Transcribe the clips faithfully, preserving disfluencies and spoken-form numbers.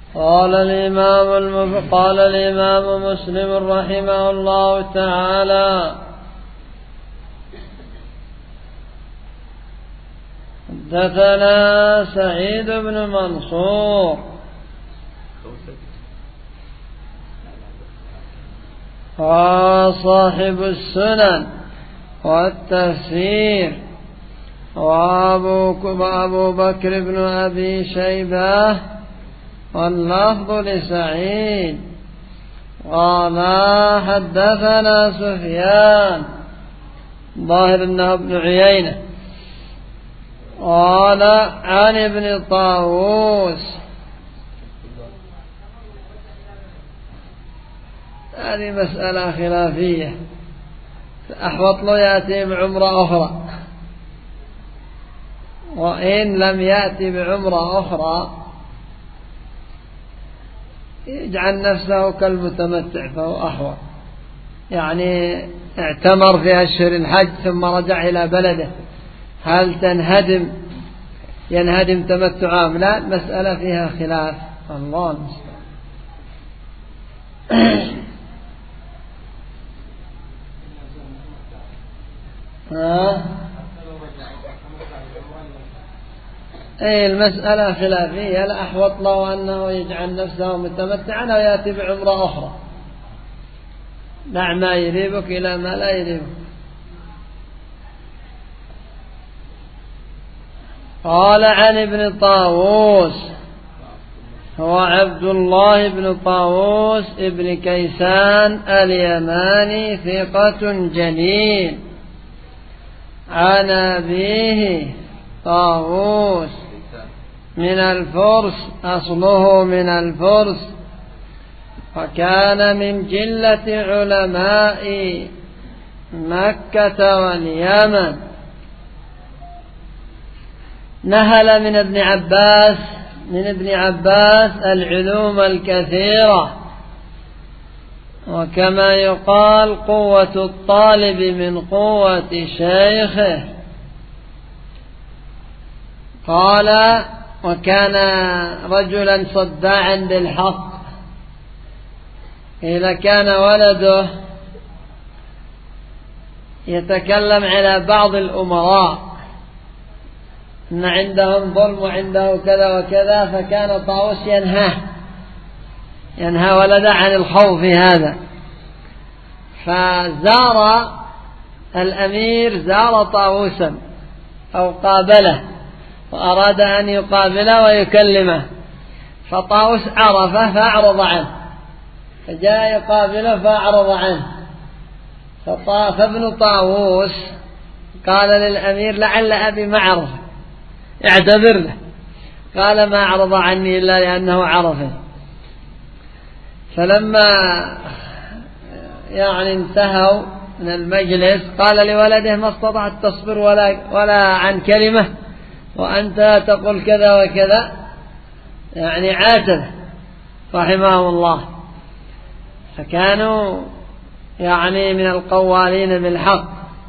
قال الإمام المف... قال الإمام مسلم رحمه الله تعالى: حدثنا سعيد بن منصور وصاحب السنن والتفسير وأبو بكر بن أبي شيبة، واللفظ لسعيد. قال حدثنا سفيان ظاهر أنه ابن عيينة، قال عن ابن طاووس. هذه مسألة خلافية، أحوط له يأتي بعمرة أخرى، وإن لم يأتي بعمرة أخرى يجعل نفسه كالمتمتع فهو أحوط. يعني اعتمر في أشهر الحج ثم رجع إلى بلده، هل تنهدم ينهدم تمتع أم لا؟ مسألة فيها خلاف، الله المستعان. ها اي المسألة خلافية، الأحوط له أنه يجعل نفسه متمتعا أو يأتي بعمرة أخرى. دع ما يريبك إلى ما لا يريبك. قال عن ابن طاووس، هو عبد الله بن طاووس ابن كيسان اليماني، ثقة جليل، عن أبيه طاووس من الفرس، أصله من الفرس، وكان من جلة علماء مكة واليمن. نهل من ابن عباس من ابن عباس العلوم الكثيرة، وكما يقال قوة الطالب من قوة شيخه. قال: وكان رجلا صداعا بالحق. إذا كان ولده يتكلم على بعض الأمراء إن عندهم ظلم وعنده كذا وكذا، فكان طاووس ينهاه ينهى ولده عن الخوض في هذا. فزار الأمير زار طاووسا أو قابله، وأراد أن يقابله ويكلمه، فطاووس عرفه فأعرض عنه، فجاء يقابله فأعرض عنه. فابن طاووس قال للأمير: لعل أبي ما عرفه، اعتذر له. قال: ما أعرض عني إلا لأنه عرفه. فلما يعني انتهوا من المجلس قال لولده: ما استطعت تصبر ولا, ولا عن كلمة وأنت تقول كذا وكذا، يعني عاتب رحمه الله. فكانوا يعني من القوالين بالحق.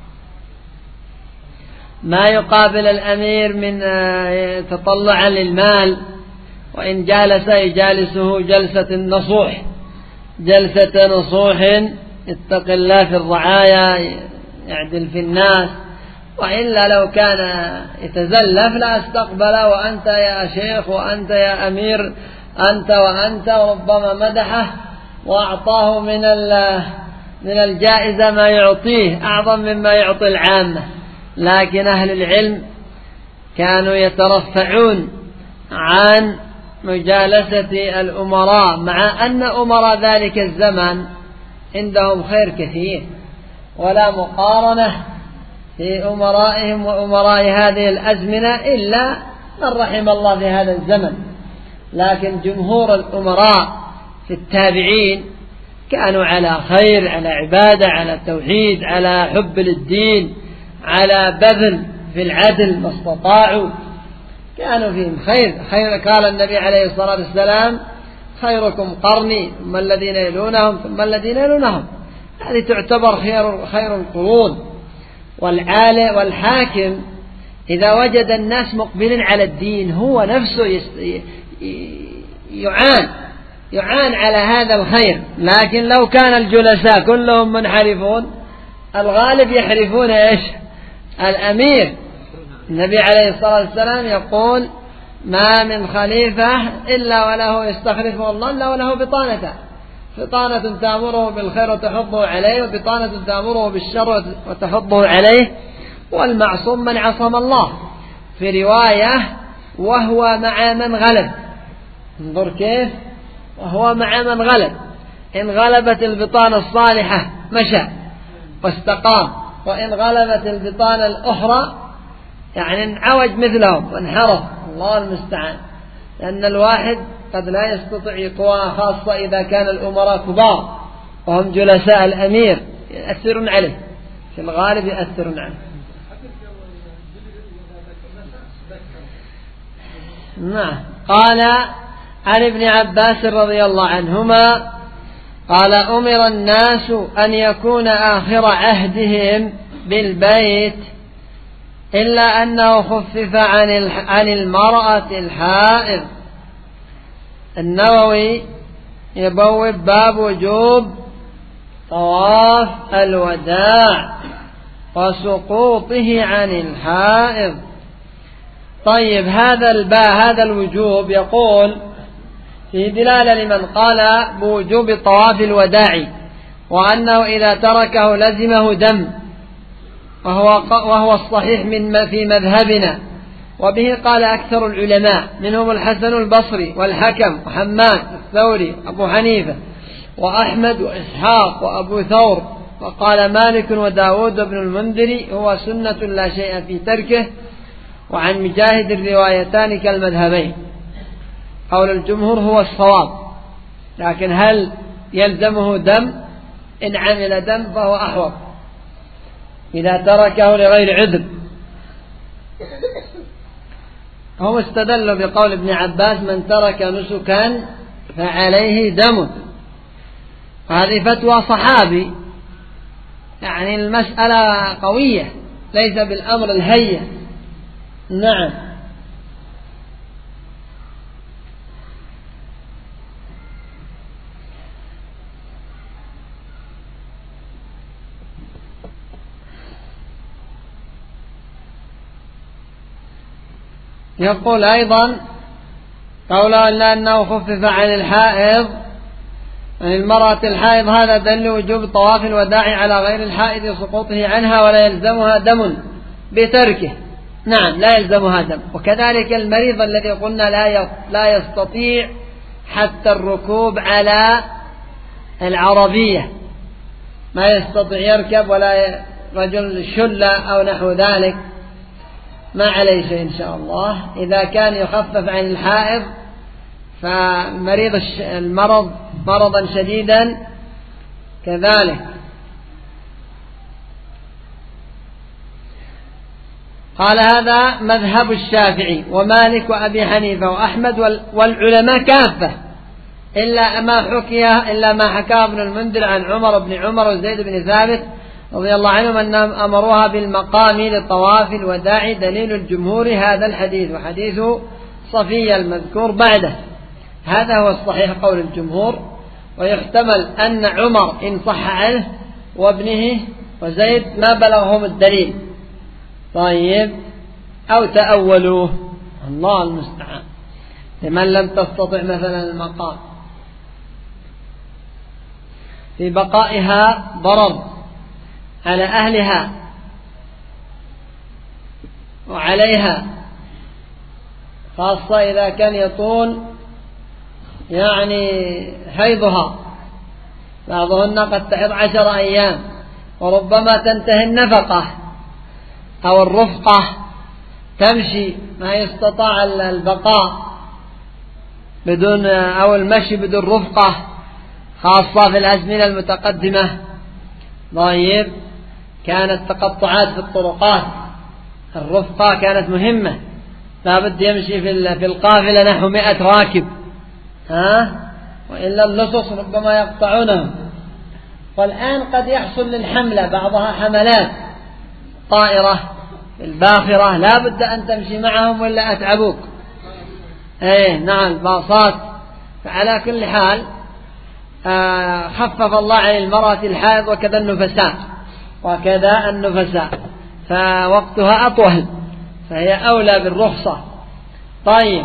ما يقابل الأمير من تطلع للمال، وإن جالس يجالسه جلسة النصوح، جلسة نصوح، اتق الله في الرعايا، يعدل في الناس. وإلا لو كان يتزلف لا استقبل: وأنت يا شيخ، وأنت يا أمير، أنت وأنت، وربما مدحه وأعطاه من من الجائزة ما يعطيه أعظم مما يعطي العامة. لكن أهل العلم كانوا يترفعون عن مجالسة الأمراء، مع أن أمراء ذلك الزمن عندهم خير كثير، ولا مقارنة في أمرائهم وأمراء هذه الأزمنة إلا من رحم الله في هذا الزمن. لكن جمهور الأمراء في التابعين كانوا على خير، على عبادة، على توحيد، على حب للدين، على بذل في العدل ما استطاعوا، كانوا فيهم خير. خير قال النبي عليه الصلاة والسلام: خيركم قرني ثم الذين يلونهم ثم الذين يلونهم. هذه تعتبر خير خير القرون. والعالم والحاكم إذا وجد الناس مقبلين على الدين هو نفسه يعان يعان على هذا الخير. لكن لو كان الجلساء كلهم منحرفون الغالب يحرفون إيش؟ الأمير. النبي عليه الصلاة والسلام يقول ما من خليفة إلا وله يستخلفه الله إلا وله بطانة، بطانة تأمره بالخير وتحضه عليه، وبطانة تأمره بالشر وتحضه عليه، والمعصوم من عصم الله. في رواية وهو مع من غلب. انظر كيف، وهو مع من غلب. إن غلبت البطانة الصالحة مشى واستقام، وإن غلبت البطانة الأخرى يعني انعوج مثلهم وانحرف. الله المستعان. لأن الواحد قد لا يستطيع يطوى، خاصة إذا كان الأمراء كبار وهم جلساء الأمير يأثرون عليه، في الغالب يأثرون عليه. نعم. قال عن ابن عباس رضي الله عنهما قال أمر الناس أن يكون آخر عهدهم بالبيت إلا أنه خفف عن عن المرأة الحائض. النووي يبوب باب وجوب طواف الوداع وسقوطه عن الحائض. طيب هذا الباء هذا الوجوب يقول في دلالة لمن قال بوجوب طواف الوداع وأنه إذا تركه لزمه دم، وهو, وهو الصحيح من في مذهبنا، وبه قال أكثر العلماء منهم الحسن البصري والحكم وحماد الثوري أبو حنيفة وأحمد وإسحاق وأبو ثور. وقال مالك وداود بن المنذر هو سنة لا شيء في تركه. وعن مجاهد الروايتان كالمذهبين. قول الجمهور هو الصواب، لكن هل يلزمه دم؟ إن عمل دم فهو أحوط إذا تركه لغير عذر. هم استدلوا بقول ابن عباس من ترك نسكا فعليه دم. هذه فتوى صحابي، يعني المسألة قوية ليس بالأمر الهين. نعم. يقول أيضا قوله إلا أنه خفف عن الحائض عن المرأة الحائض هذا دل وجوب طواف الوداع على غير الحائض سقوطه عنها ولا يلزمها دم بتركه. نعم لا يلزمها دم. وكذلك المريض الذي قلنا لا لا يستطيع حتى الركوب على العربية، ما يستطيع يركب، ولا رجل شلة أو نحو ذلك، ما عليه شيء إن شاء الله. إذا كان يخفف عن الحائض فمريض المرض مرضا شديدا كذلك. قال هذا مذهب الشافعي ومالك وأبي حنيفة وأحمد والعلماء كافة، إلا ما حكي إلا ما حكى ابن المنذر عن عمر بن عمر وزيد بن ثابت رضي الله عنهم أنهم أمروها بالمقام للطواف الوداع. دليل الجمهور هذا الحديث وحديث صفية المذكور بعده. هذا هو الصحيح قول الجمهور. ويحتمل أن عمر إن صح عنه وابنه وزيد ما بلغهم الدليل، طيب، أو تأولوه، الله المستعان، لمن لم تستطع مثلا المقام. في بقائها ضرر على أهلها وعليها، خاصة إذا كان يطول يعني حيضها، بعضهن قد تحض عشر أيام، وربما تنتهي النفقة أو الرفقة، تمشي ما يستطاع البقاء بدون أو المشي بدون رفقة، خاصة في الأزمنة المتقدمة. طيب، كانت تقطعات في الطرقات، الرفقة كانت مهمة، لابد يمشي في القافلة نحو مئة راكب، ها، وإلا اللصص ربما يقطعونه. والآن قد يحصل للحملة بعضها حملات طائرة الباخرة، لا بد أن تمشي معهم ولا أتعبوك، ايه نعم باصات. فعلى كل حال آه خفف الله عن المرأة الحائض وكذا النفساء وكذا النفساء فوقتها أطول فهي أولى بالرخصة. طيب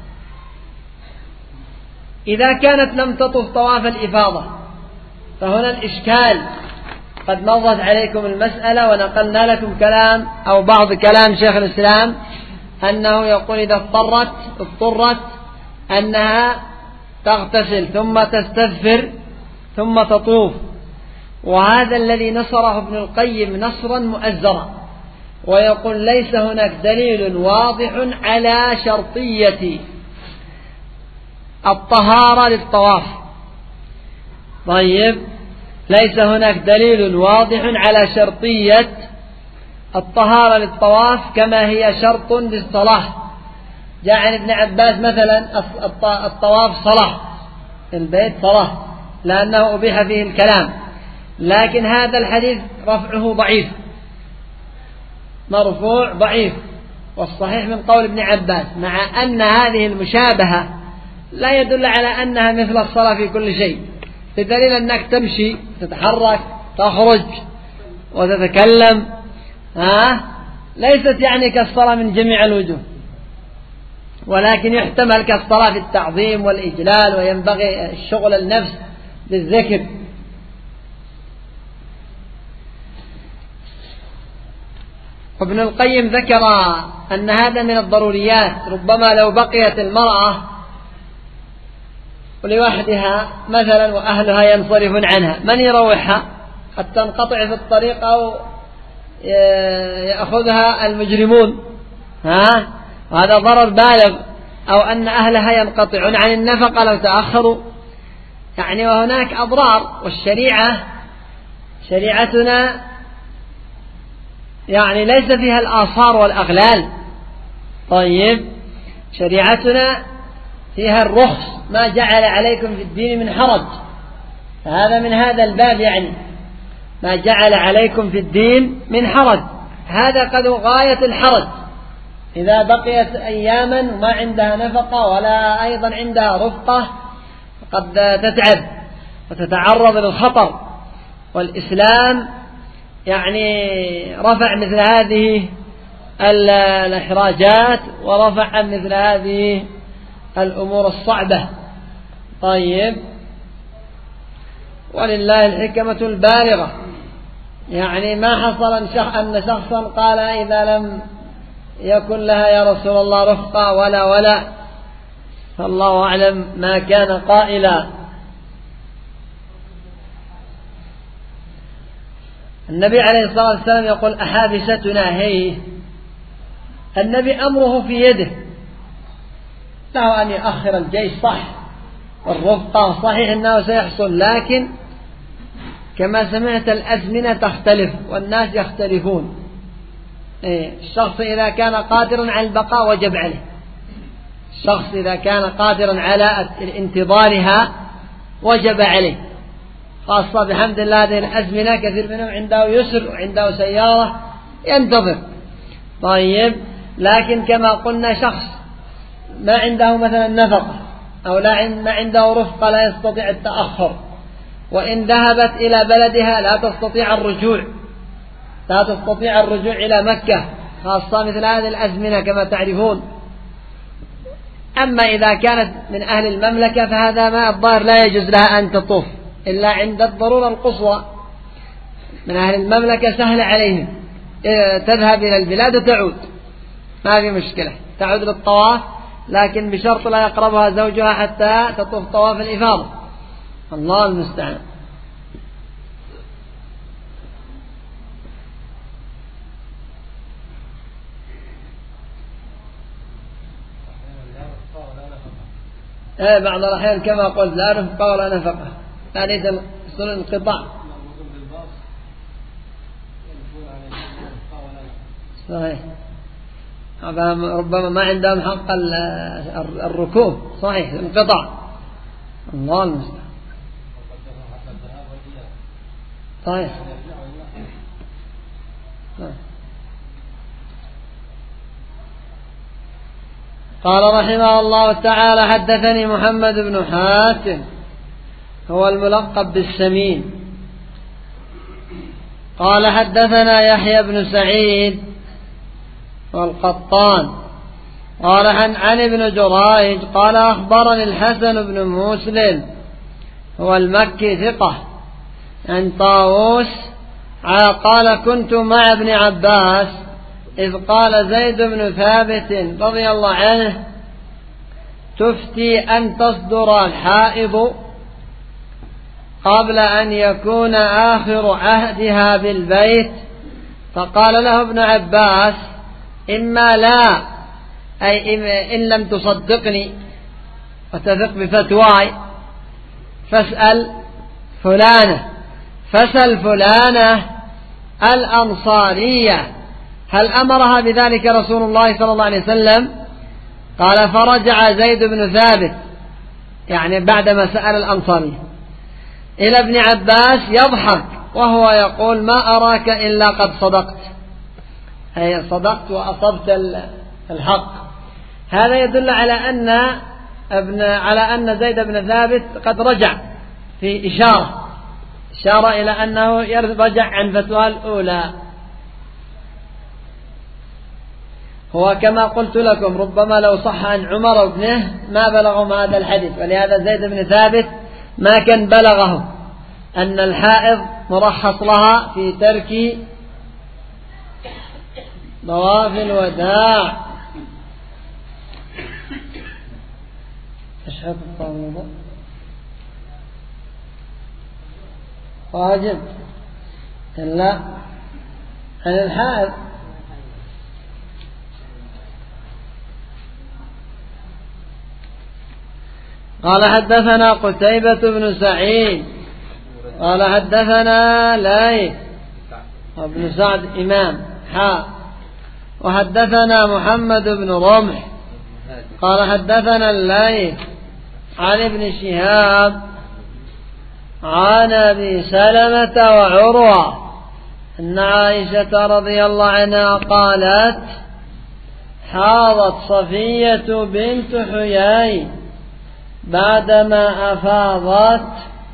إذا كانت لم تطف طواف الإفاضة فهنا الإشكال. قد مرت عليكم المسألة ونقلنا لكم كلام أو بعض كلام شيخ الإسلام أنه يقول إذا اضطرت اضطرت أنها تغتسل ثم تستغفر ثم تطوف، وهذا الذي نصره ابن القيم نصرا مؤزرا، ويقول ليس هناك دليل واضح على شرطية الطهارة للطواف. طيب ليس هناك دليل واضح على شرطية الطهارة للطواف كما هي شرط للصلاة. جاء عن ابن عباس مثلا الطواف صلاة، البيت صلاة لأنه أبيح فيه الكلام، لكن هذا الحديث رفعه ضعيف مرفوع ضعيف، والصحيح من قول ابن عباس مع أن هذه المشابهة لا يدل على أنها مثل الصلاة في كل شيء، بدليل أنك تمشي تتحرك تخرج وتتكلم ها ليست يعني كالصلاة من جميع الوجوه، ولكن يحتمل كالصلاة في التعظيم والإجلال، وينبغي الشغل النفس بالذكر. ابن القيم ذكر أن هذا من الضروريات، ربما لو بقيت المرأة لوحدها مثلا وأهلها ينصرفون عنها من يروحها؟ قد تنقطع في الطريق أو يأخذها المجرمون ها وهذا ضرر بالغ، أو أن أهلها ينقطعون عن النفقة لو تأخروا يعني، وهناك أضرار. والشريعة شريعتنا يعني ليس فيها الآثار والأغلال. طيب شريعتنا فيها الرخص، ما جعل عليكم في الدين من حرج، هذا من هذا الباب يعني ما جعل عليكم في الدين من حرج، هذا قد غاية الحرج. إذا بقيت أياما وما عندها نفقة ولا أيضا عندها رفقة قد تتعب وتتعرض للخطر، والإسلام يعني رفع مثل هذه الإحراجات ورفع عن مثل هذه الأمور الصعبة. طيب ولله الحكمة البالغة، يعني ما حصل أن شخصا قال إذا لم يكن لها يا رسول الله رفقة ولا ولا، فالله أعلم ما كان قائلا. النبي عليه الصلاة والسلام يقول أحابستنا هي، النبي أمره في يده، له أن يؤخر الجيش صح والرفقة صحيح أنه سيحصل، لكن كما سمعت الأزمنة تختلف والناس يختلفون. الشخص إذا كان قادرا على البقاء وجب عليه، الشخص إذا كان قادرا على انتظارها وجب عليه، خاصة بحمد الله هذه الأزمنة كثير منهم عنده يسر وعنده سيارة ينتظر. طيب لكن كما قلنا شخص ما عنده مثلا نفقة أو لا ما عنده رفقة لا يستطيع التأخر، وإن ذهبت إلى بلدها لا تستطيع الرجوع لا تستطيع الرجوع إلى مكة، خاصة مثل هذه الأزمنة كما تعرفون. أما إذا كانت من أهل المملكة فهذا ما الظاهر لا يجوز لها أن تطوف إلا عند الضرورة القصوى. من أهل المملكة سهل عليهم تذهب إلى البلاد وتعود، ما في مشكلة، تعود للطواف، لكن بشرط لا يقربها زوجها حتى تطوف طواف الإفاضة. الله المستعان. ايه بعض الأحيان كما قلت لا رفقة ولا نفقة، ثانية يصير انقطاع. صحيح، ربما ما عندهم حق الركوب، صحيح انقطاع. الله المستعان. صحيح. قال رحمه الله تعالى: حدثني محمد بن حاتم هو الملقب بالسمين قال حدثنا يحيى بن سعيد والقطان قال عن عن ابن جريج قال أخبرني الحسن بن مسلم هو المكي ثقة عن طاووس قال: كنت مع ابن عباس إذ قال زيد بن ثابت رضي الله عنه: تفتي أن تصدر الحائض قبل أن يكون آخر عهدها بالبيت. فقال له ابن عباس: إما لا، أي إن لم تصدقني وتثق بفتواي فاسأل فلانة فسل فلانة الأنصارية هل أمرها بذلك رسول الله صلى الله عليه وسلم؟ قال: فرجع زيد بن ثابت يعني بعدما سأل الأنصارية إلى ابن عباس يضحك وهو يقول: ما أراك إلا قد صدقت، أي صدقت وأصبت الحق. هذا يدل على أن ابن على أن زيد بن ثابت قد رجع في إشارة إشارة إلى أنه يرجع عن فتوى الأولى. هو كما قلت لكم ربما لو صح عن عمر وابنه ما بلغهم هذا الحديث، ولهذا زيد بن ثابت ما كان بلغه أن الحائض مرخص لها في ترك طواف الوداع. أشهد الطاووس واجب لا عن الحائض. قال: حدثنا قتيبة بن سعيد قال حدثنا ليث بن سعد إمام حاء وحدثنا محمد بن رمح قال حدثنا الليث عن ابن شهاب عن أبي سلمة وعروة أن عائشة رضي الله عنها قالت: حاضت صفية بنت حيي بعدما أفاضت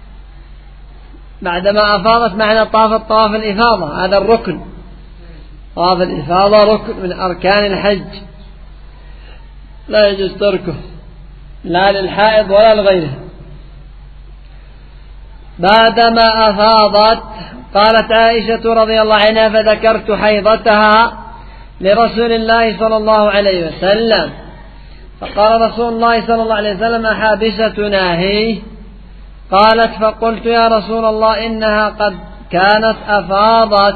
بعدما أفاضت معنى طافت طواف الإفاضة، هذا الركن. طواف الإفاضة ركن من أركان الحج لا يجوز تركه لا للحائض ولا لغيره. بعدما أفاضت قالت عائشة رضي الله عنها: فذكرت حيضتها لرسول الله صلى الله عليه وسلم، فقال رسول الله صلى الله عليه وسلم: حابستنا هي؟ قالت: فقلت: يا رسول الله إنها قد كانت أفاضت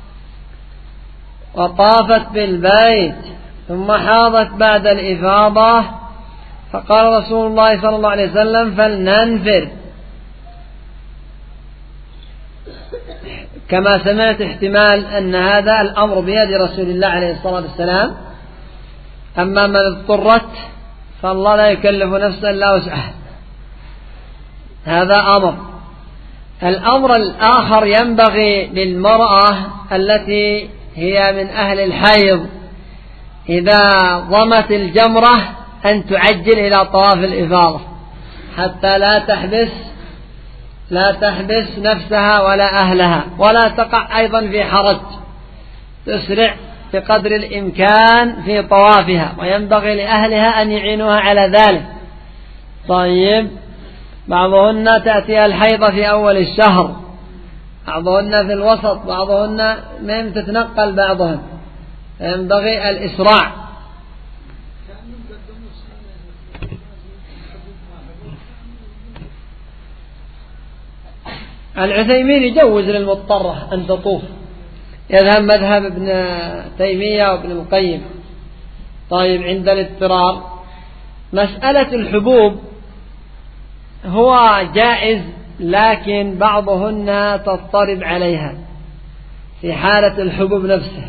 وطافت بالبيت ثم حاضت بعد الإفاضة. فقال رسول الله صلى الله عليه وسلم: فلننفر. كما سمعت احتمال أن هذا الأمر بيد رسول الله عليه الصلاة والسلام، أما من اضطرت فالله لا يكلف نفسا إلا وسعها، هذا أمر. الأمر الآخر ينبغي للمرأة التي هي من أهل الحيض إذا ضمت الجمرة أن تعجل إلى طواف الإفاضة حتى لا تحبس لا تحبس نفسها ولا أهلها ولا تقع أيضا في حرج، تسرع بقدر الإمكان في طوافها، وينبغي لأهلها أن يعينوها على ذلك. طيب، بعضهن تأتي الحيضة في أول الشهر، بعضهن في الوسط، بعضهن ما تتنقل بعضهن، ينبغي الإسراع. العثيمين يجوز للمضطرة أن تطوف، يذهب مذهب ابن تيمية وابن القيم. طيب، عند الاضطرار مسألة الحبوب هو جائز، لكن بعضهن تضطرب عليها في حالة الحبوب نفسها.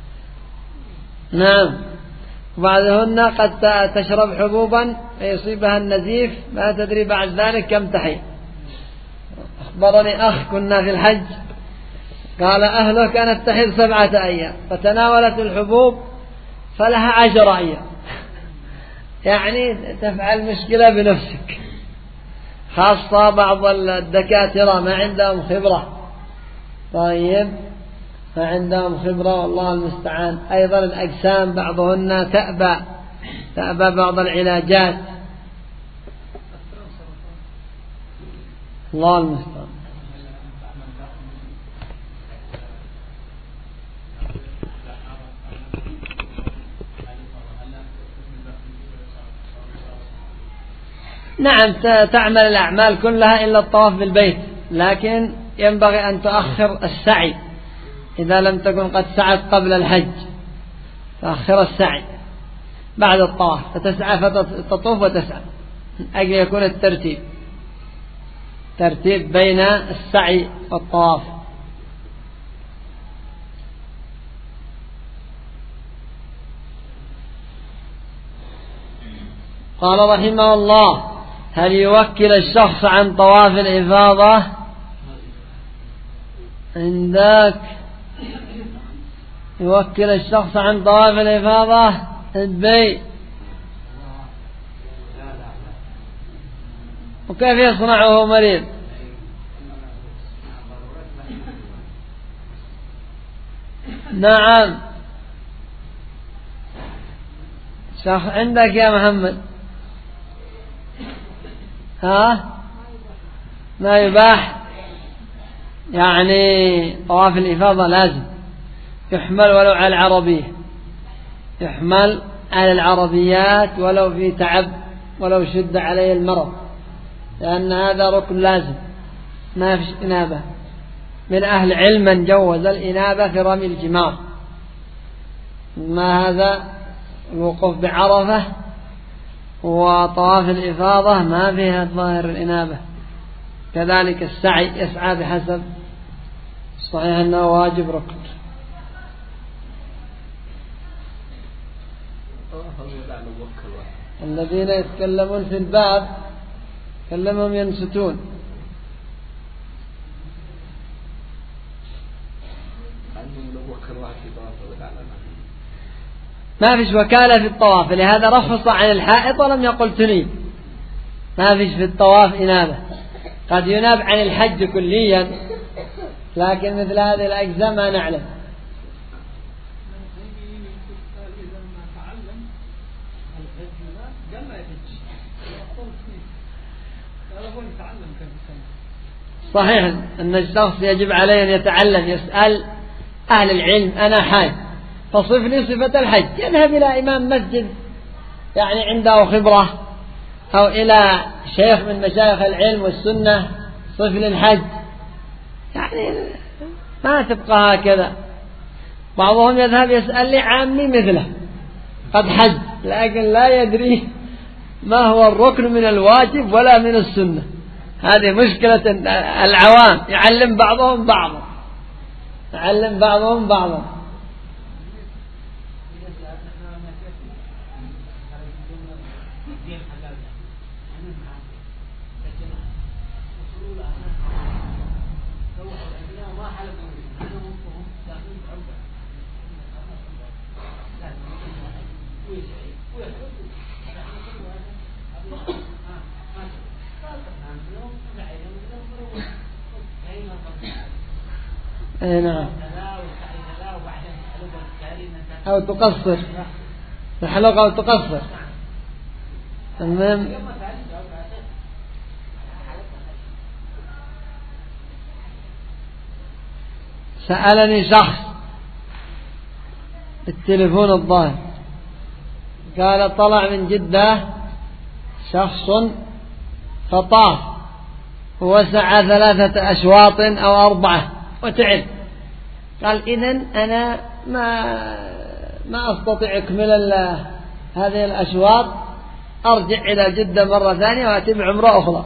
نعم، بعضهن قد تشرب حبوبا فيصيبها النزيف ما تدري بعد ذلك كم تحيض. أخبرني أخ كنا في الحج قال أهله كانت تحيض سبعة أيام فتناولت الحبوب فلها عشر أيام، يعني تفعل مشكلة بنفسك، خاصة بعض الدكاترة ما عندهم خبرة. طيب ما عندهم خبرة والله المستعان. أيضا الأجسام بعضهن تأبى تأبى بعض العلاجات، الله المستعان. نعم تعمل الأعمال كلها إلا الطواف بالبيت، لكن ينبغي أن تؤخر السعي إذا لم تكن قد سعت قبل الحج، تؤخر السعي بعد الطواف فتسعى فتطوف وتسعى، أجل يكون الترتيب ترتيب بين السعي والطواف. قال رحمه الله: هل يوكل الشخص عن طواف الإفاضة؟ عندك يوكل الشخص عن طواف الإفاضة البي، وكيف يصنعه مريض؟ نعم شخص عندك يا محمد، ها ما يباح، يعني طواف الإفاضة لازم يحمل ولو على العربية، يحمل على العربيات ولو في تعب ولو شد عليه المرض، لأن هذا ركن لازم، ما فيش إنابة. من أهل علم من جوز الإنابة في رمي الجمار، ما هذا الوقوف بعرفة وطواف الإفاضة ما فيها ظاهر الإنابة. كذلك السعي يسعى بحسب، صحيح أنه واجب ركن. الذين يتكلمون في الباب كلمهم ينستون. ما فيش وكالة في الطواف، لهذا رخص عن الحائط ولم يقل تنيب. ما فيش في الطواف إنابة، قد يناب عن الحج كليا، لكن مثل هذه الأجزاء ما نعلم. صحيح أن الشخص يجب عليه أن يتعلم، يسأل أهل العلم: أنا حاج فصف لي صفة الحج، يذهب إلى إمام مسجد يعني عنده خبرة، أو إلى شيخ من مشايخ العلم والسنة صف لي الحج، يعني ما تبقى هكذا. بعضهم يذهب يسأل لي عامي مثله قد حج، لكن لا يدري ما هو الركن من الواجب ولا من السنة. هذه مشكلة العوام، يعلم بعضهم بعضا يعلم بعضهم بعضا اي نعم، أو تقصر تحلق أو تقصر. المهم سألني شخص بالتليفون الظاهر، قال طلع من جدة شخص فطاف وسعى ثلاثة أشواط أو أربعة وتعب، قال إذن أنا ما ما أستطيع أكمل هذه الأشواط، أرجع إلى جدة مرة ثانية وأتم عمرة أخرى.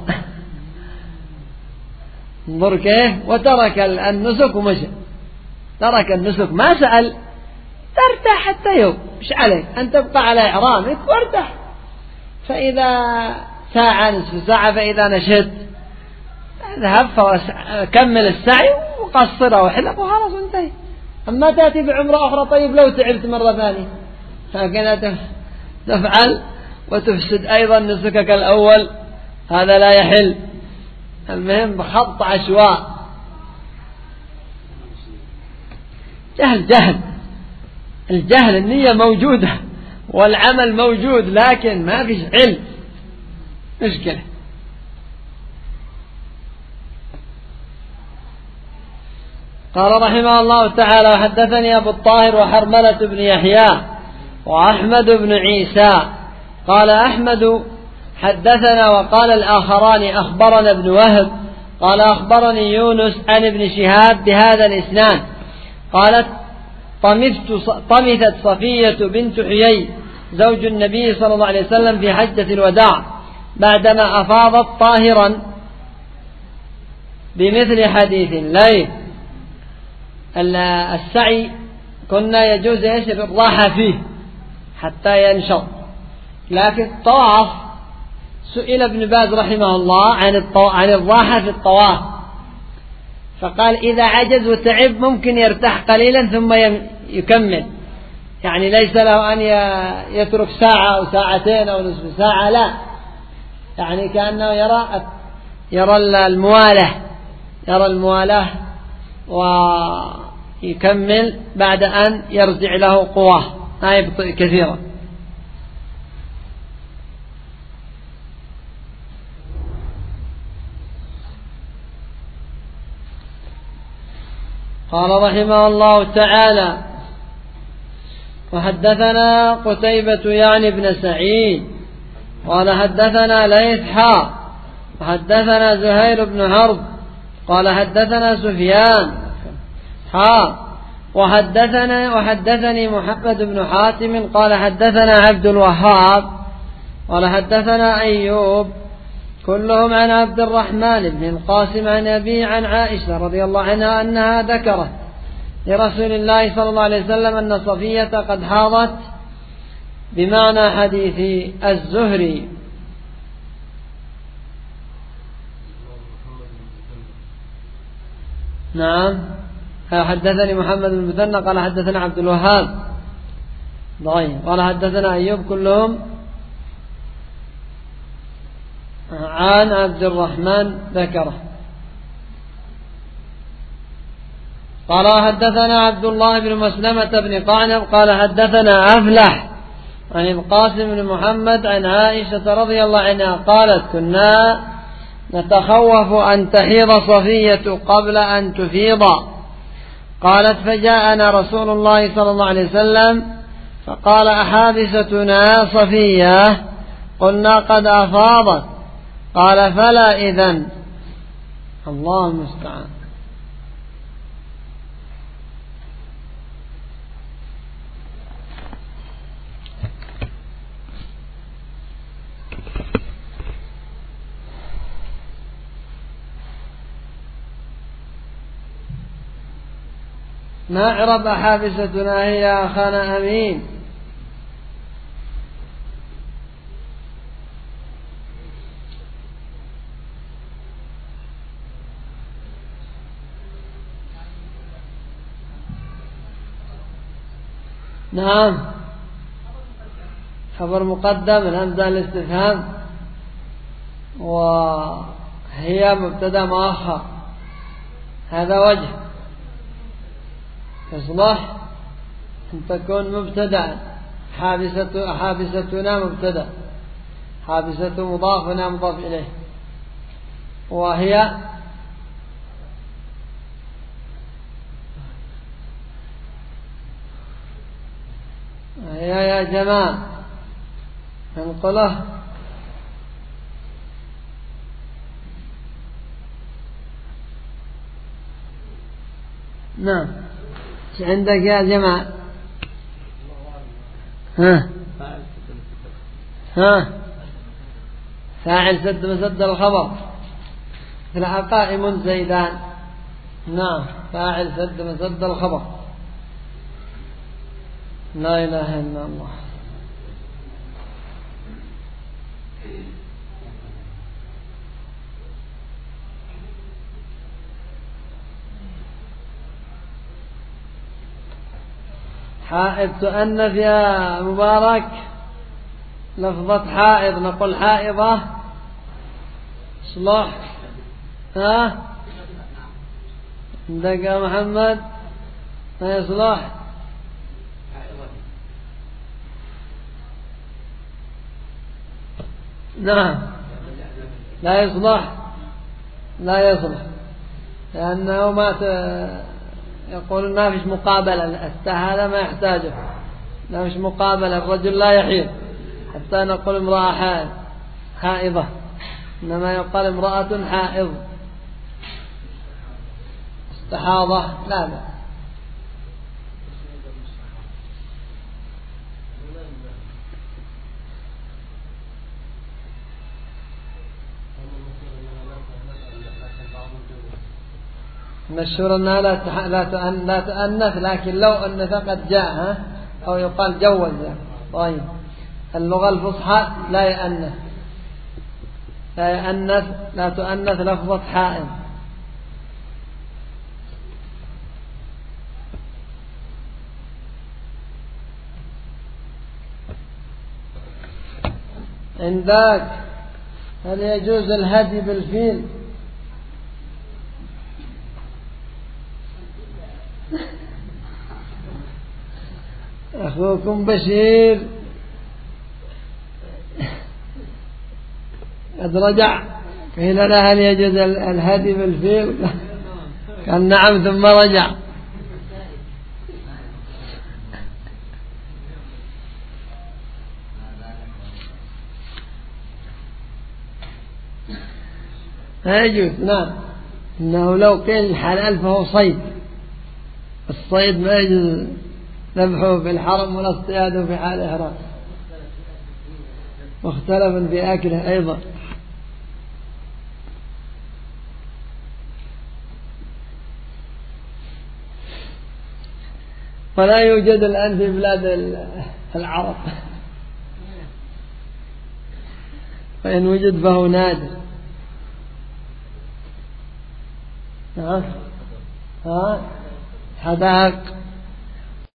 انظر كيف، وترك النسك ومشى، ترك النسك ما سأل، ترتاح حتى يوم، مش عليك أن تبقى على إحرامك وارتاح، فإذا ساعة نصف ساعة فإذا نشت اذهب فكمل السعي وقصره وحلق وخلاص انتهي. أما تأتي بعمرة أخرى، طيب لو تعبت مرة ثانية، هكذا تفعل وتفسد أيضا نسكك الأول، هذا لا يحل. المهم بخط عشواء، جهل جهل الجهل، النية موجودة والعمل موجود لكن ما فيش علم، مشكلة. قال رحمه الله تعالى: حدثني أبو الطاهر وحرملة بن يحيى وأحمد بن عيسى. قال أحمد: حدثنا، وقال الآخران: أخبرنا ابن وهب قال أخبرني يونس عن ابن شهاب بهذا الإسناد. قالت: طمثت صفية بنت حيي زوج النبي صلى الله عليه وسلم في حجة الوداع بعدما أفاضت طاهرا بمثل حديث الليل. السعي كنا يجوز يسر الراحة فيه حتى ينشط، لكن الطواف سئل ابن باز رحمه الله عن عن الراحة في الطواف، فقال: إذا عجز وتعب ممكن يرتاح قليلا ثم يكمل، يعني ليس له أن يترك ساعة أو ساعتين أو نصف ساعة، لا، يعني كأنه يرى يرى الموالاة يرى الموالاة ويكمل بعد أن يرجع له قواه، ما يبطئ كثيرا. قال رحمه الله تعالى: وحدثنا قتيبة يعني بن سعيد قال حدثنا ليث حا وحدثنا زهير بن حرب قال حدثنا سفيان حا وحدثنا وحدثني محمد بن حاتم قال حدثنا عبد الوهاب قال حدثنا أيوب كلهم عن عبد الرحمن بن القاسم عن أبي عن عائشة رضي الله عنها أنها ذكرت لرسول الله صلى الله عليه وسلم أن صفية قد حاضت بمعنى حديث الزهري. نعم، حدثني محمد بن المثنى قال حدثنا عبد الوهاب ضعيف قال حدثنا أيوب كلهم عن عبد الرحمن ذكره. قال حدثنا عبد الله بن مسلمة بن قعنب قال حدثنا أفلح عن القاسم بن محمد عن عائشة رضي الله عنها قالت: كنا نتخوف أن تحيض صفية قبل أن تفيض. قالت: فجاءنا رسول الله صلى الله عليه وسلم فقال: أحابستنا صفية؟ قلنا: قد أفاضت. قال: فلا إذن. الله المستعان. ما عرب حابستنا هي يا أخانا أمين؟ نعم، خبر مقدم الهمزة الاستفهام وهي مبتدأ مؤخر، هذا وجه يصلح أن تكون مبتدأ. حابسة حابستنا مبتدأ، حابسة مضاف هنا مضاف إليه، وهي هي يا جماعة انقله نعم عندك يا جماعة. ها ها فاعل سد مسد الخبر مثل قائم زيدان. نعم، فاعل سد مسد الخبر. لا إله إلا الله. حائب تؤنث يا مبارك. لفظة حائض نقول حائضة صلح. ها عندك يا محمد ما يصلح؟ نعم لا يصلح، لا يصلح، لأنه ما ت... يقول ما فيش مقابلة، هذا ما يحتاجه، ما فيش مقابلة، الرجل لا يحيض حتى نقول امرأة حائض حائضة، إنما يقال امرأة حائض استحاضة لا لا. مشهور أنها لا تح... لا تأن... لا تأنث، لكن لو أنث قد جاء ها؟ أو يقال جوز. طيب اللغة الفصحى لا يأنث، لا يأنث، لا تؤنث لفظة حائض. عندك هل يجوز الهدي بالفيل؟ أخوكم بشير قد رجع قيل له هل يجوز الهدي بالفيل؟ قال نعم ثم رجع. لا يجوز. نعم إنه لو كان حلال فهو صيد، الصيد ما يجوز ذبحه في الحرم ولا اصطياده في حال إحرام، مختلف في أكله أيضا. ولا يوجد الآن في بلاد العرب، فإن وجد فهو نادر. ها ها حدائق